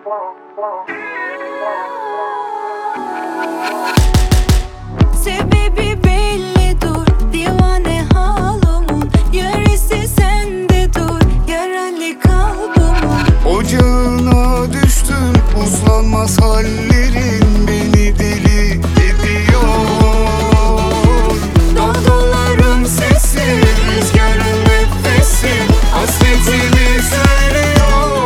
Sebebi belli dur, divane halımın. Yarısı sende dur, yaralı kalbimın. Ocağına düştüm, uzlanmaz hallerin beni deli ediyor. Dalgalarım sesi, Rüzgarın nefesi hasretimi söylüyor.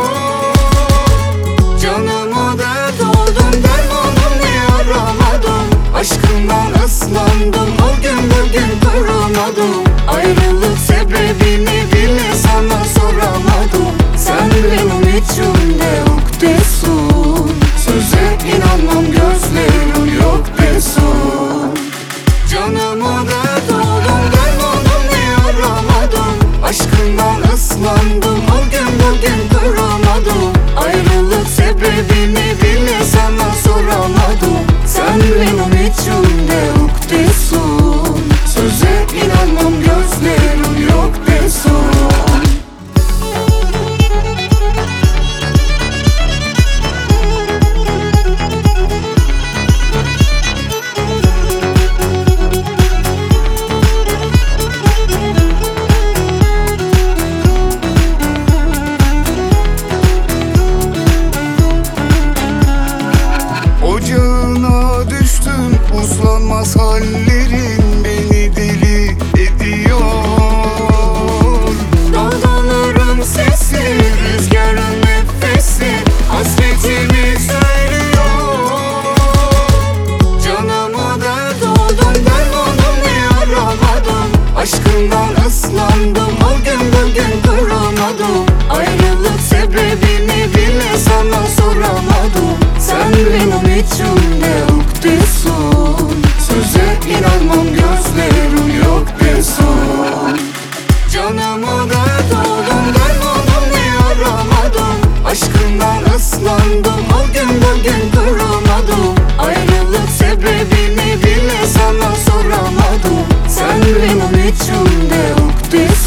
Canıma dert oldum, dermanımı aramadım. Aşkından ıslandım, o gün bugün duramadım. Ayrılık sebebini bile sana soramadım. Sen benim içimde ukdesun. Söze inanmam, gözlerim yok desun. Canıma dert oldum, dermanımı aramadım. Aşkından ıslandım, o gün bugün duramadım. Ayrılık sebebini bile sana soramadım. Sen benim içimde ukdesun. Söze inanmam, gözlerim yok desun. Ocağına düştüm, uzlanmaz hallerin beni deli ediyor. dalgalarım sesi, Rüzgarın nefesi hasretimi söylüyor. Canıma dert oldum, dermanımı aramadım. Aşkından ıslandım, o gün bugün duramadım. Ayrılık sebebini bile sana soramadım. Sen benim içimde ukdesun. Söze inanmam, gözlerim yok desun. Canıma dert oldum, dermanımı aramadım. Aşkından ıslandım, o gün bugün duramadım. Ayrılık sebebini bile sana soramadım. Sen benim içimde ukdesun.